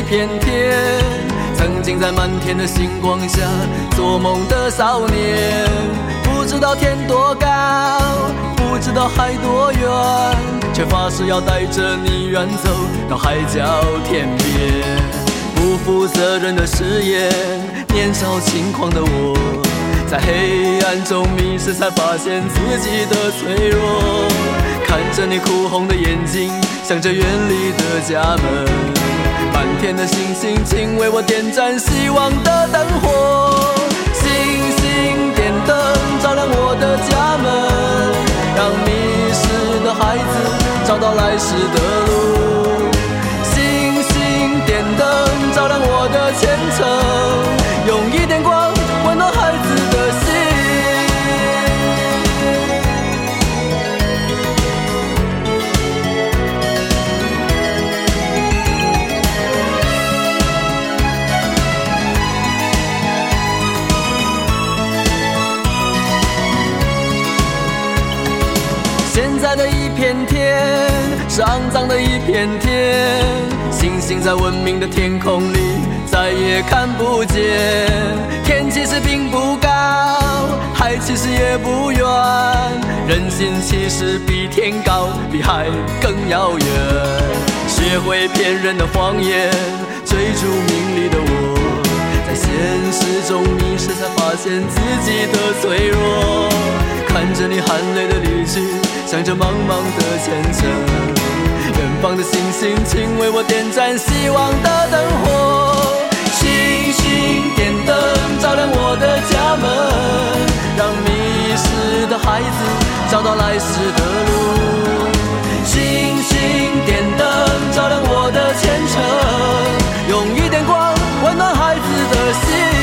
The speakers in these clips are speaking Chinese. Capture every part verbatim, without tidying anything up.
片天，曾经在满天的星光下做梦的少年，不知道天多高，不知道海多远，却发誓要带着你远走到海角天边。不负责任的誓言，年少轻狂的我，在黑暗中迷失，才发现自己的脆弱。看着你哭红的眼睛，想着远离的家门，满天的星星，请为我点燃希望的灯火。星星点灯照亮我的家门，让迷失的孩子找到来时的路。星星点灯照亮我的前程，用一点光温暖孩子的心。现在的一片天是肮脏的一片天，星星在文明的天空里再也看不见。天其实并不高，海其实也不远，人心其实比天高，比海更遥远。学会骗人的谎言，追逐名利的我，在现实中迷失，才发现自己的脆弱。看着你含泪的离去，想着茫茫的前程，远方的星星，请为我点燃希望的灯火。星星点灯照亮我的家门，让迷失的孩子找到来时的路。星星点灯照亮我的前程，用一点光温暖孩子的心。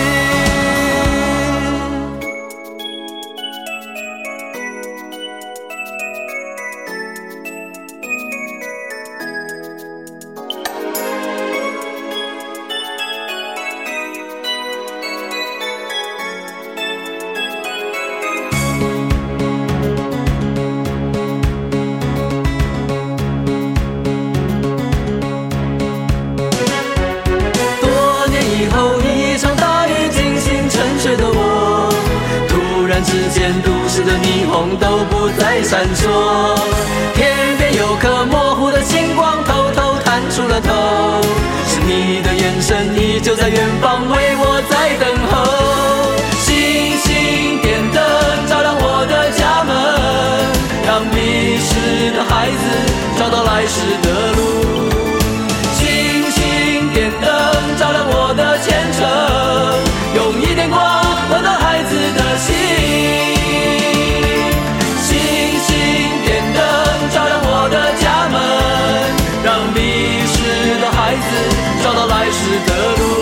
之间都市的霓虹都不再闪烁，天边有颗模糊的星光偷偷探出了头，是你的眼神依旧在远方为我在等候。星星点灯照亮我的家门，让迷失的孩子找到来时的路。星星点灯照亮我的前程，用一点光温暖孩子的心。找到来时的路。